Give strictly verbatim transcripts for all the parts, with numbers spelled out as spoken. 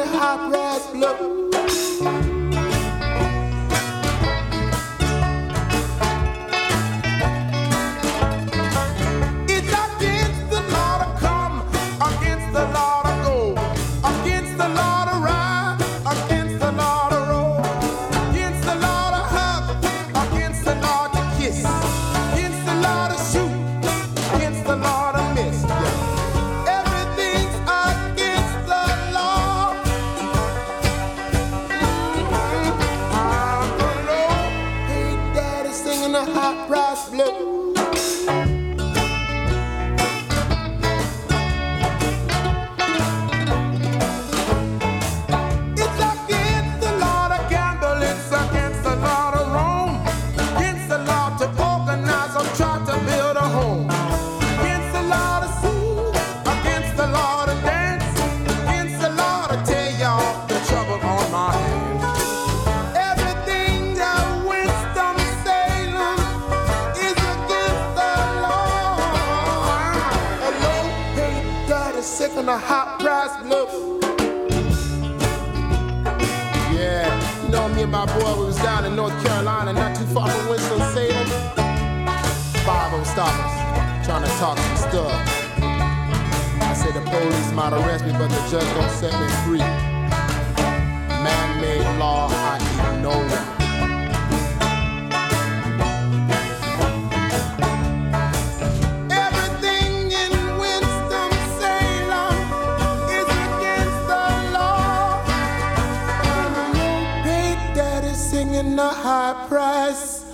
the high price blood. A hot price look. Yeah, you know me and my boy, we was down in North Carolina, not too far from Winston-Salem. Five oh stoppers, trying to talk some stuff. I said the police might arrest me, but the judge don't set me free. Man-made law, I ignore it. The high price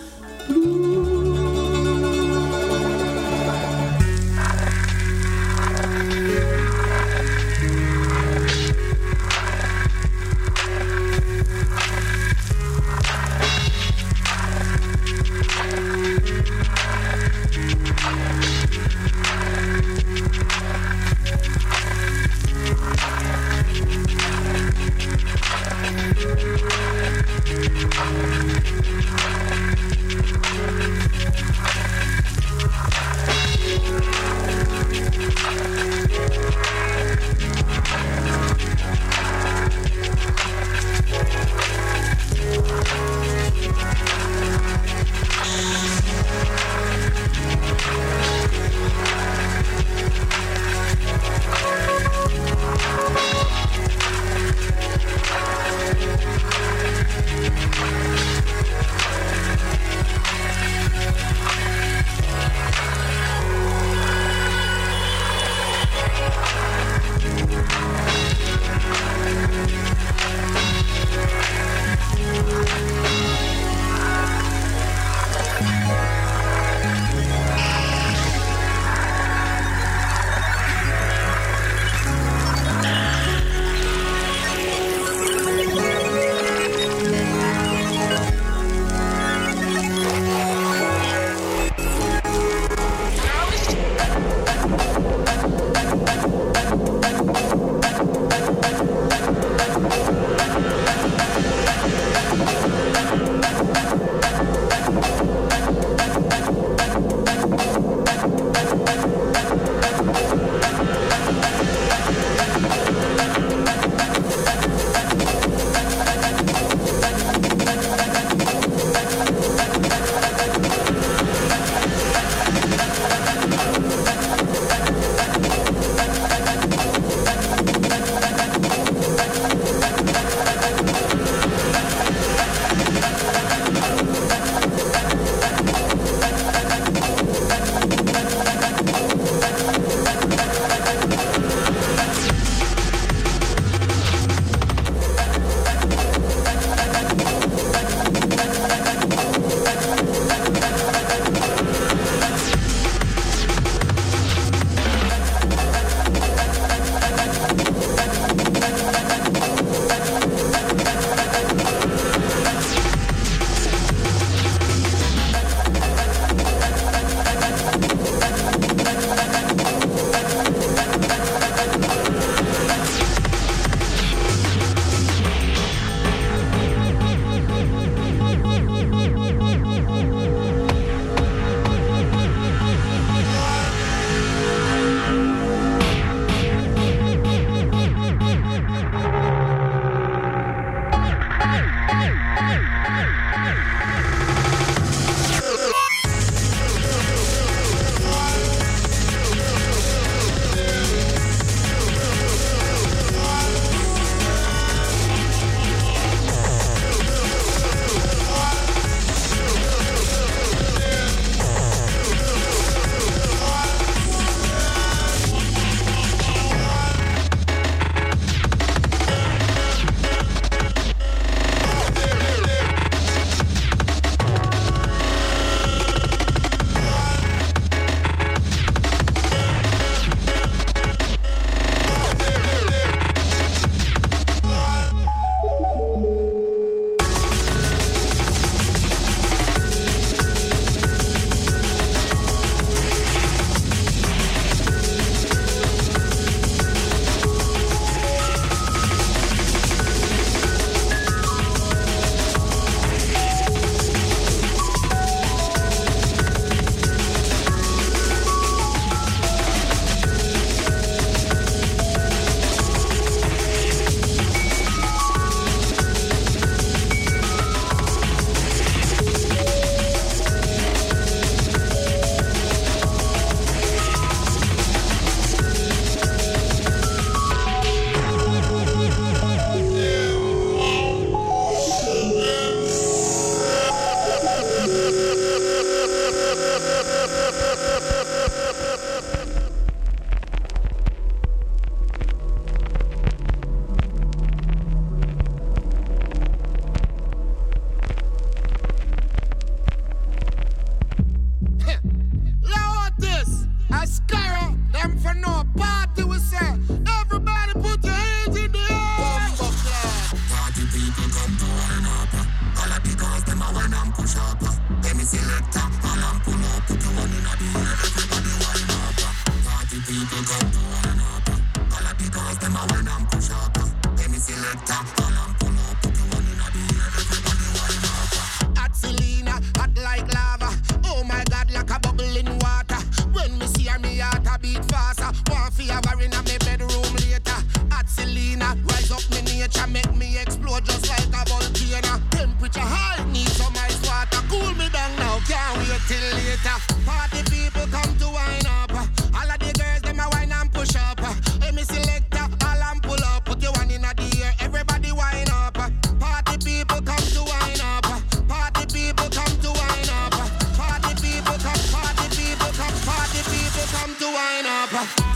Hot Selena, hot like lava. Oh my God, like a bubble in water. When me see her, me heart a beat faster. One fever in a me bedroom later. Hot Selena, rise up me nature, make me explode just like a volcano. Temperature high, need some ice water. Cool me down now, can't wait till later. Party people come to wine up. All of the girls, them a wine and push up. Hey, me selector, all and pull up. Put your one in the air, everybody wine up. Party people come to wine up. Party people come to wine up. Party people come, party people come, party people come to wine up.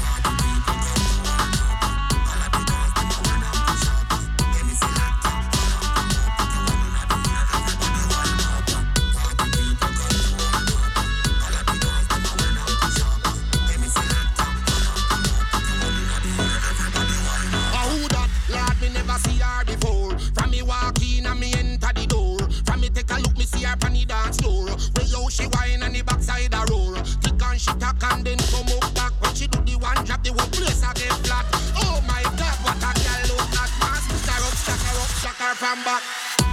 She whine on the backside a roll. Tick and she tack and then come up back. When she do the one drop, the whole place a get flat. Oh my God, what a girl look at. Man, stick her up, stack her up, stack her from back.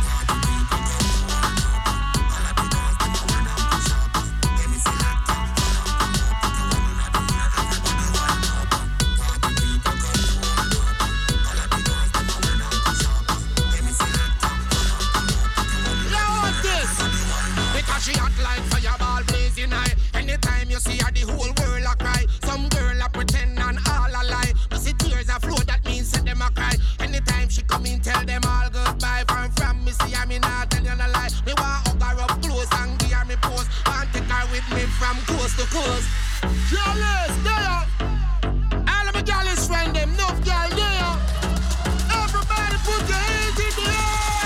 She hot like fireball blazing high. Anytime you see her, the whole world a cry. Some girl a pretend and all a lie. You see tears a flow, that means set them a cry. Anytime she come in, tell them all goodbye. From from me see her, me not tell you no lie. Me want hug her up close and give her me pose. Want take her with me from coast to coast. Jealous, there. All of my jealous friend them, enough girl there. Everybody put your hands in the air.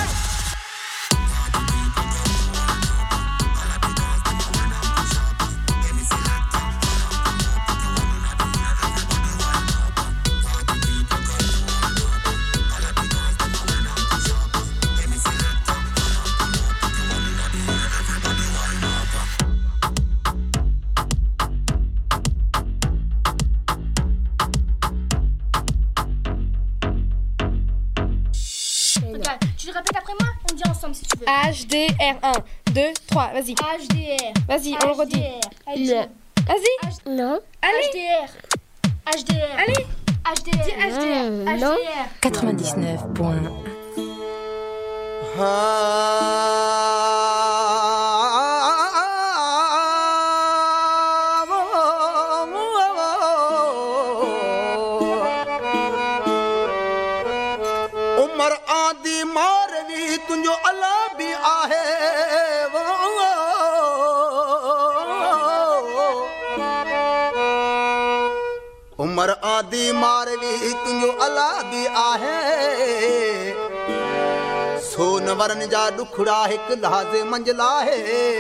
Tu le répètes après moi? On dit ensemble si tu veux. H D R un, deux, trois, vas-y. H D R. Vas-y, on le redit. Non. Vas-y. H- Non. Allez. H D R. H D R. Allez. H D R. Dis H D R. H D R. quatre-vingt-dix-neuf point un. Umar आदि मारवी तुंहिंजो अला बि आहे उमर आदि मारवी तुंहिंजो अला बि आहे सोन वरन जा ॾुखड़ा हिकु लहाज़े मंझिल आहे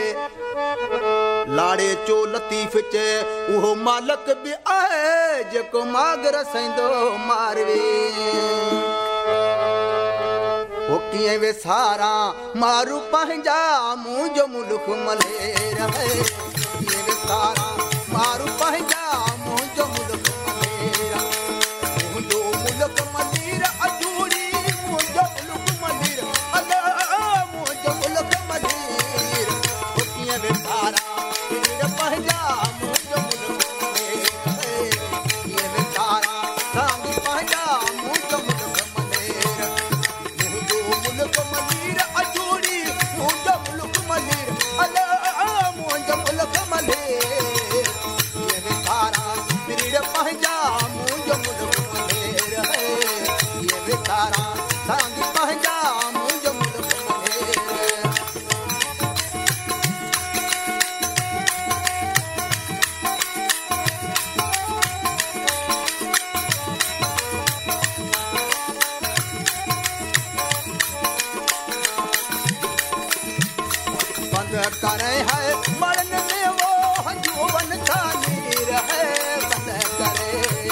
लाड़े चो लतीफ़ चए उहो मालक बि आहे जेको मागर सईंदो मारवी ओ कीअं वे सारा मारू पंहिंजा मुंहिंजो मुल्क मले रहे कीअं वे सारा मारू पंहिंजा मुंहिंजो मुल्क मले रहे मुंहिंजो मुल्क मलीर अधूरी मुंहिंजो मुल्क मलीर अला मुंहिंजो मुल्क मलीर ओ कीअं वे सारा पंहिंजा मुंहिंजो मुल्क मले रहे कीअं वे सारा सांग पंहिंजा मुंहिंजो मुल्क मले रहे मुल्क मलीर अजूरी मुंहिंजो मुल्क मलीर अला मुंहिंजो मुल्क मलीर ये विचारा पीड़ पंहिंजा मुंहिंजो मुल्क मलीर ये विचारा सांग पंहिंजा मुंहिंजो मुल्क मलीर बंद करे है मरण में वो हंजूवन का नीर है बंद करे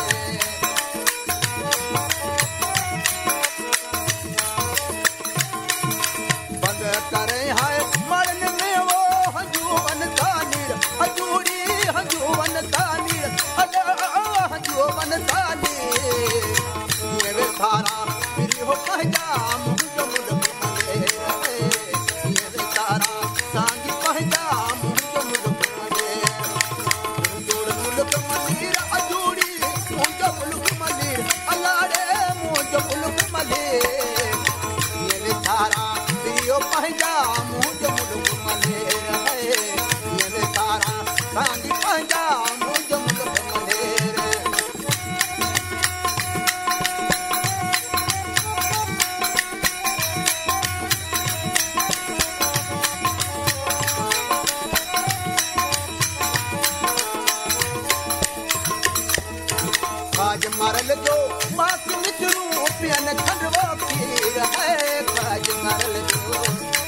बंद करे है मरण में वो हंजूवन का नीर हजूरी हंजूवन का नीर अला हंजूवन का नीर ये वे सारा हो पंहिंजा मुंहिंजो मुल्क मले ये वे तारा सांगी पंहिंजा मुंहिंजो मुल्क मले जोड़ मुल्क मलीर अजूड़ी मुंहिंजो मुल्क मलीर अलाड़े मुंहिंजो मुल्क मले ये वे तारा हो पंहिंजा मुंहिंजो मुल्क मले ये वे तारा सांगी पंहिंजा मुंहिंजो मुल्क मले काज मारल जो मास मिचरू पियन खंडवा खीर है काज मारल जो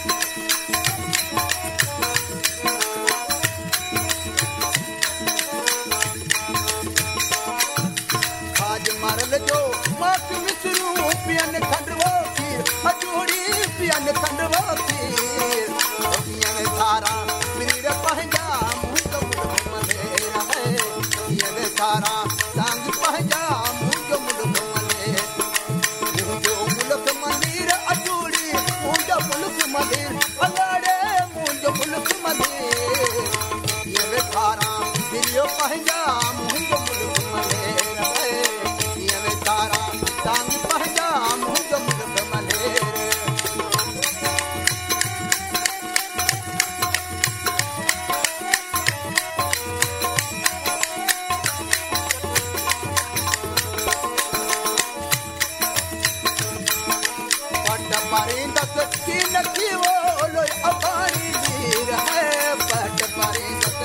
काज मारल जो मास मिचरू पियन खंडवा खीर अजूड़ी पियन खंडवा खीर पियन सारा वीर पंहिंजा मुंहिंजो मुल्क मले है ये वे सारा सांगी पंहिंजा मुंहिंजो मुल्क मले मुंहिंजो मुल्क मलीर अजूड़ी मुंहिंजो मुल्क मलीर अलाड़े मुंहिंजो मुल्क मलीर ये वे सारा वीर पंहिंजा मुंहिंजो मुल्क मले ये वे सारा सांगी पंहिंजा मुंहिंजो मुल्क मले पट पारींदस की नकी वो लोई अबानी वीर है पट पारींदस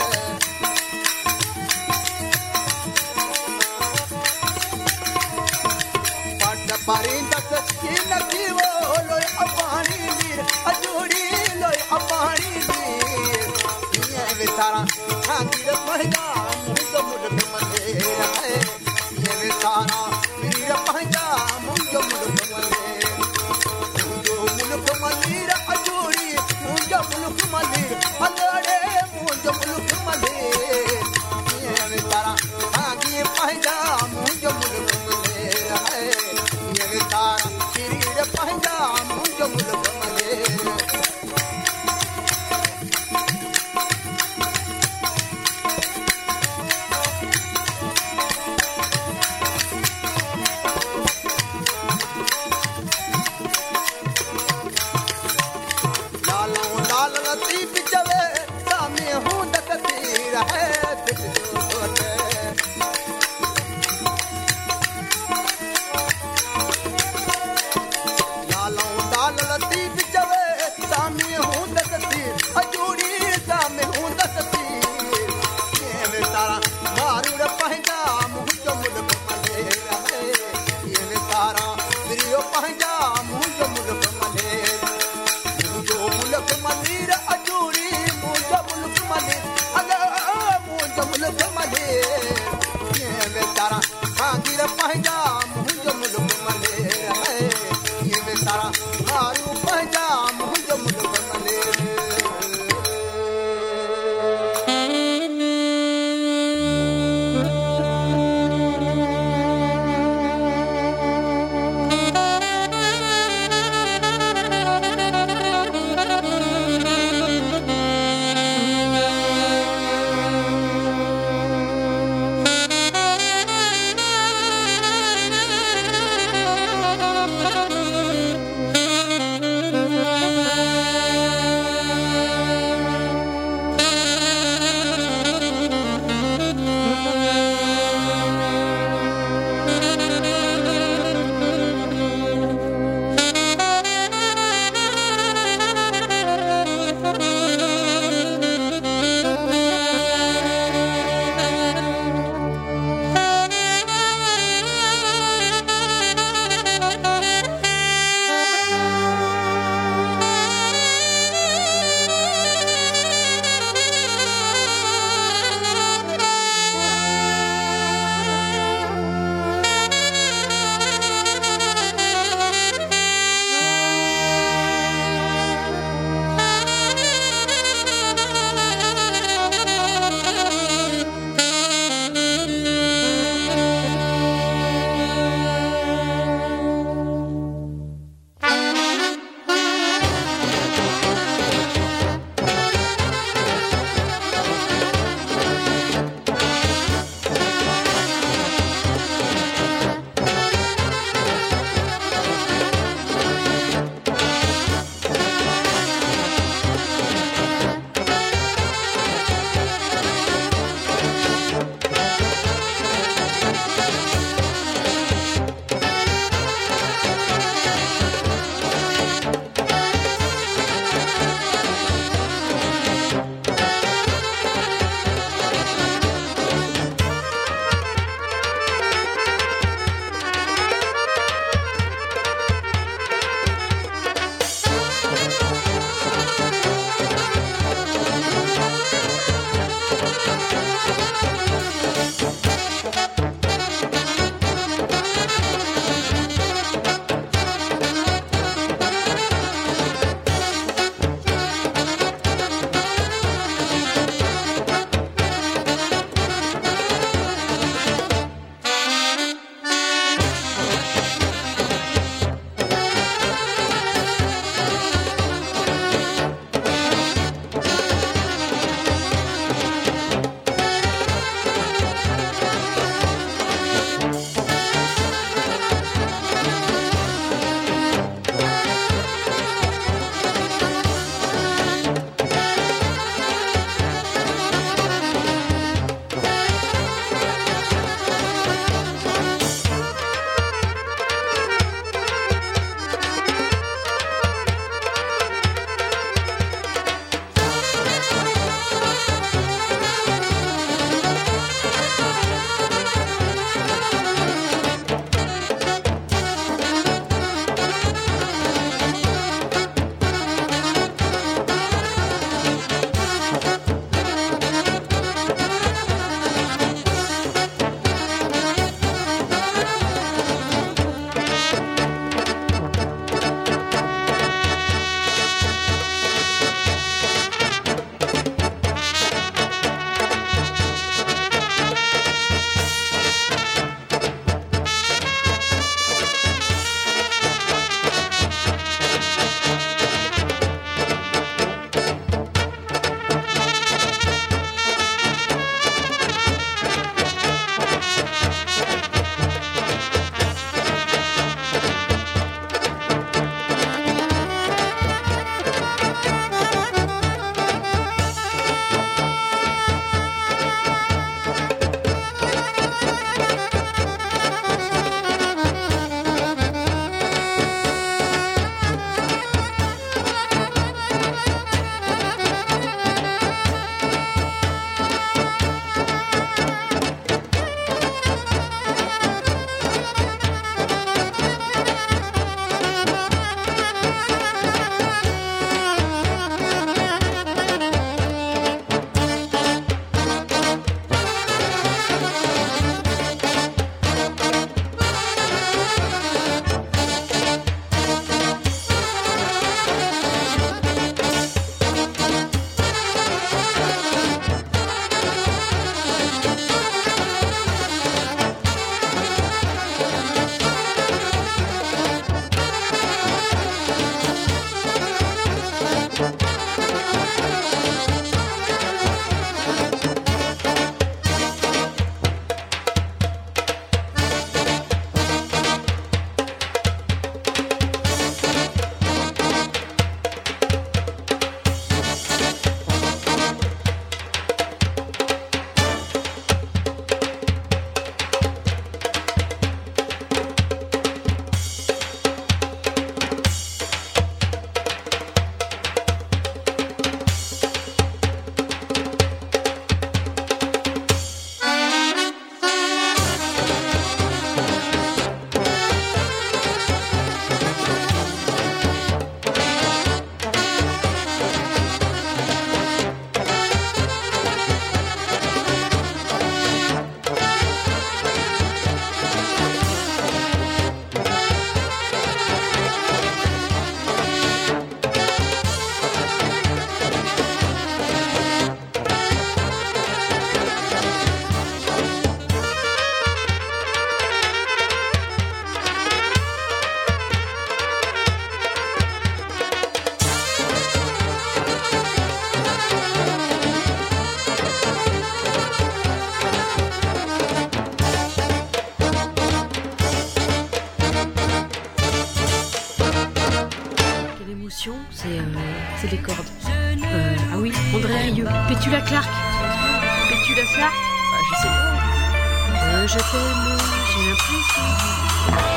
पट पारींदस की नकी वो लोई अबानी वीर अजूड़ी लोई अबानी वीर ये वे तारा सांगी पंहिंजा मुंहिंजो मुल्क मले है ये वे तारा वीर पंहिंजा मुंहिंजो मुल्क मले मुल्क मलीर अजूड़ी मुंहिंजो मुल्क मलीर अलाड़े मुंहिंजो मुल्क मलीर ये वे तारा सांगी पंहिंजा मुंहिंजो मुल्क मलीर है ये वे तारा वीर पंहिंजा मुंहिंजो मुल्क मलीर लालो लाल लती बिचवे सामे हूं दक तीर है तिजो होते लालो लाल लती बिचवे सामे हूं दक तीर अजूड़ी सामे हूं दक तीर ये वे तारा मारूड़ पंहिंजा मुंहिंजो मुल्क मले है ये वे तारा वीर पंहिंजा मुंहिंजो मुल्क मले मुंहिंजो मुल्क मलीर अजूड़ी मुंहिंजो मुल्क मलीर अला मुंहिंजो मुल्क मलीर ये वे तारा सांगीर पंहिंजा मुंहिंजो मुल्क मलीर है ये वे तारा मारू पंहिंजा मुंहिंजो मुल्क Malir émotion, c'est euh, c'est les cordes. Euh, ah oui, André Rieu. Pétula Clark. Pétula Clark Bah, je sais pas. Euh, je t'aime, j'ai l'impression.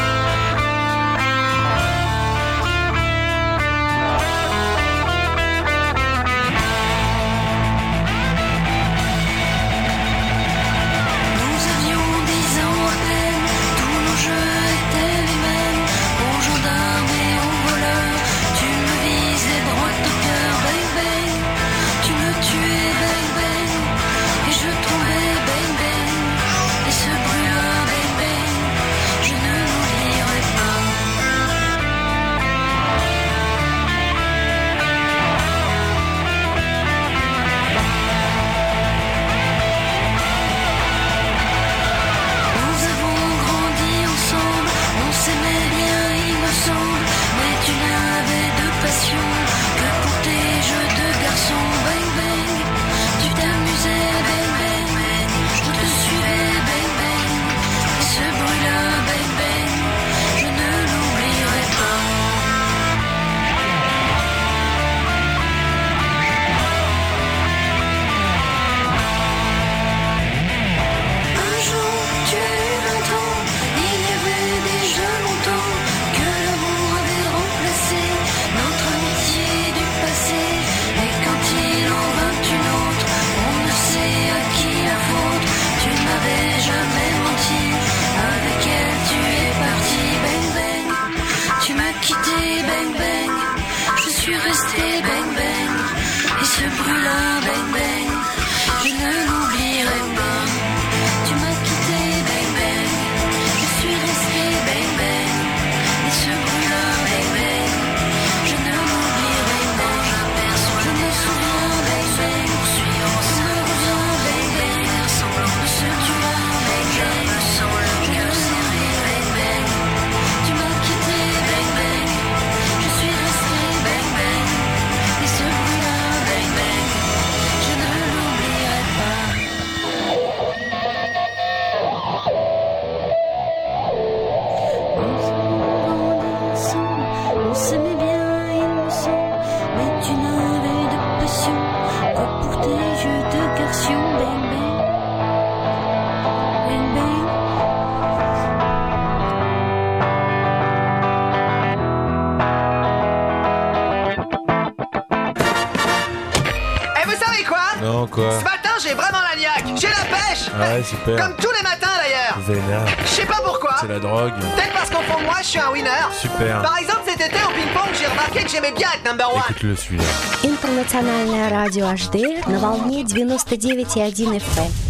Non, quoi? Ce matin, j'ai vraiment la niaque. J'ai la pêche. Ouais, super. Comme tous les matins, d'ailleurs. Vénère. Je sais pas pourquoi. C'est la drogue. Peut-être parce qu'au fond de moi, je suis un winner. Super. Par exemple, cet été, au ping-pong, j'ai remarqué que j'aimais bien être number one. Écoute-le, celui-là. Интернациональное радио эйч ди на волне девяносто девять и один эф эм.